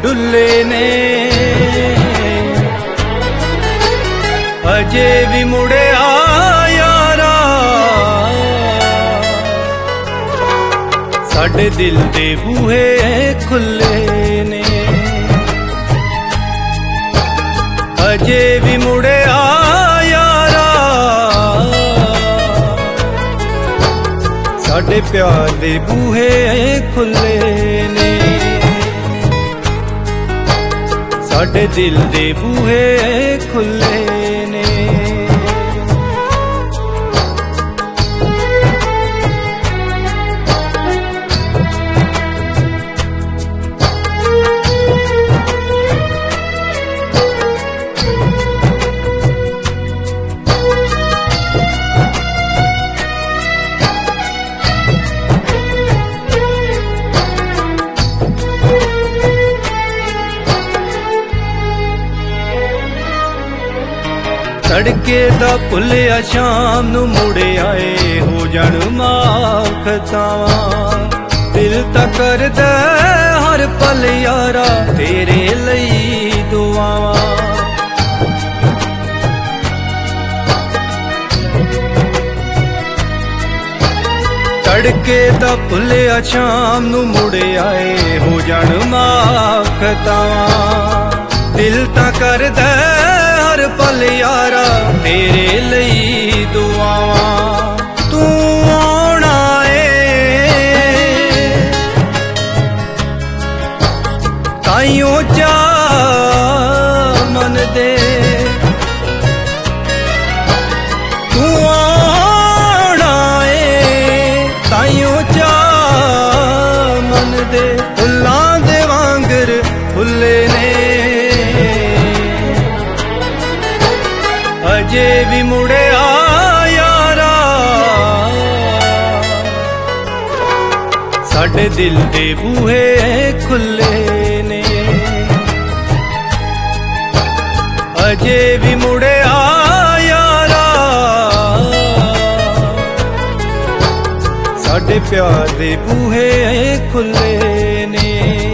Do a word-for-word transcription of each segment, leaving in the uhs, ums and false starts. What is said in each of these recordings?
डुले ने अजे भी मुड़े आ यारा साडे दिल दे बूहे खुले ने अजे भी मुड़े आ यारा साडे प्यार दे बूहे खुले ने साडे दिल दे बूहे खुले ने तड़के दा भुलिया शाम नू मुड़े आए हो जान माफ खतावा दिल ता करदा हर पल यारा तेरे लई दुआवा तड़के दा भुलिया शाम नू मुड़े आए हो जान माफ खतावा दिल ता करदा हर पल यारा तेरे लई दुआवा तू आना ए ताइयों चा मन दे तू आना ए ताइयों चा मन दे फुल्लां दे वांगर फुल्ले ने अजे भी मुड़े आ यारा साडे दिल दे बूहे खुले ने अजे भी मुड़े आ यारा साडे प्यार दे बूहे खुले ने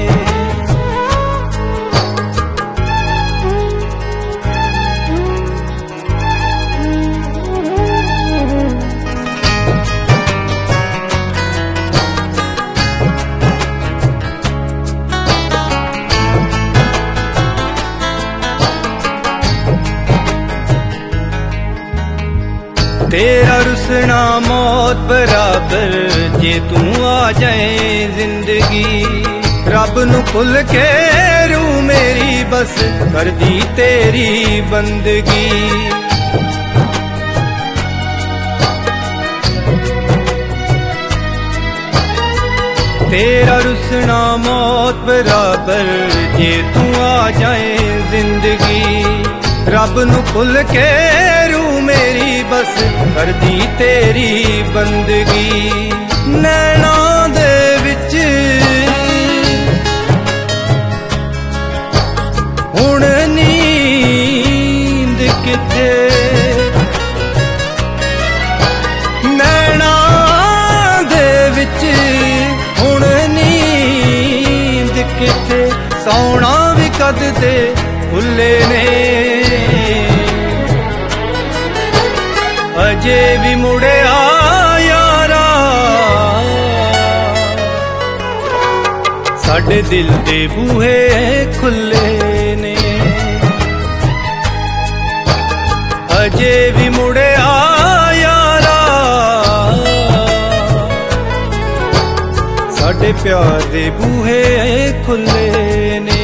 तेरा रुसना मौत बराबर जे तू आ जाए जिंदगी रब नू भुल के रू मेरी बस कर दी तेरी बंदगी तेरा रुसना मौत बराबर जे तू आ जाए जिंदगी रब नू भुल के रू मेरी बस कर दी तेरी बंदगी नैना दे विच हुण नींद किथे नैना दे विच हुण नींद किथे सौना भी कद दे भुले ने अजे भी मुड़े आ यारा साडे दिल दे बूहे खुले ने अजे भी मुड़े आ यारा साडे प्यार दे बूहे खुले ने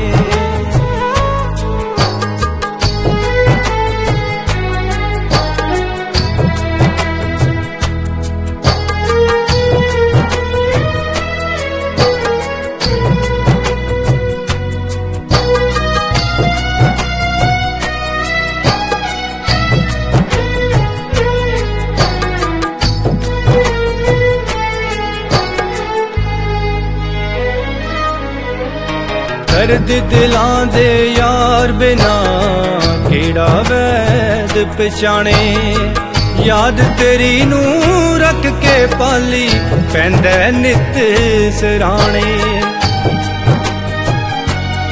दर्द दिलां दे यार बिना केड़ा वैद पछाणे याद तेरी नू रख के पाली पैंदा नित सराणे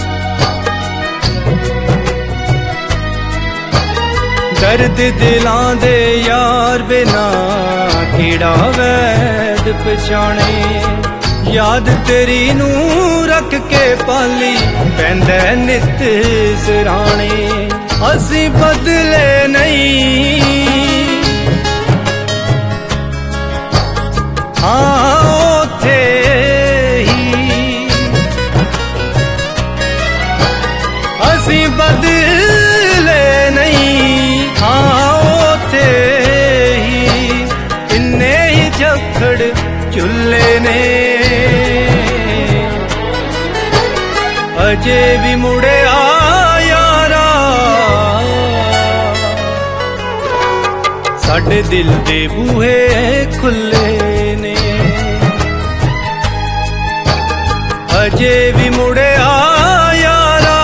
दर्द दिलां दे यार बिना केड़ा वैद पछाणे याद तेरी नू रख के पाली पैंदा नित सिराणे असी बदले नहीं हाँ ओथे ही असी बदले नहीं हाँ ओथे ही इन्ने ही झखड़ चुल्ले ने अजे भी मुड़े आ यारा साडे दिल दे बूहे खुले ने अजे भी मुड़े आ यारा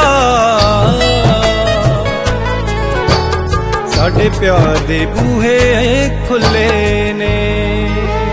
साडे प्यार दे बूहे खुले ने।